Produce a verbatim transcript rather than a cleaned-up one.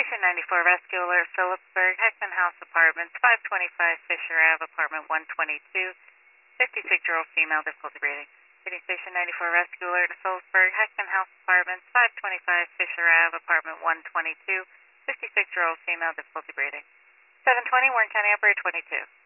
Station ninety-four Rescue Alert, Phillipsburg, Heckman House Apartments, five twenty-five Fisher Ave, Apartment one twenty-two, fifty-six-year-old female, difficulty breathing. City Station ninety-four Rescue Alert, Phillipsburg, Heckman House Apartments, five twenty-five Fisher Ave, Apartment one twenty-two, fifty-six-year-old female, difficulty breathing. seven twenty, Warren County Operator twenty-two.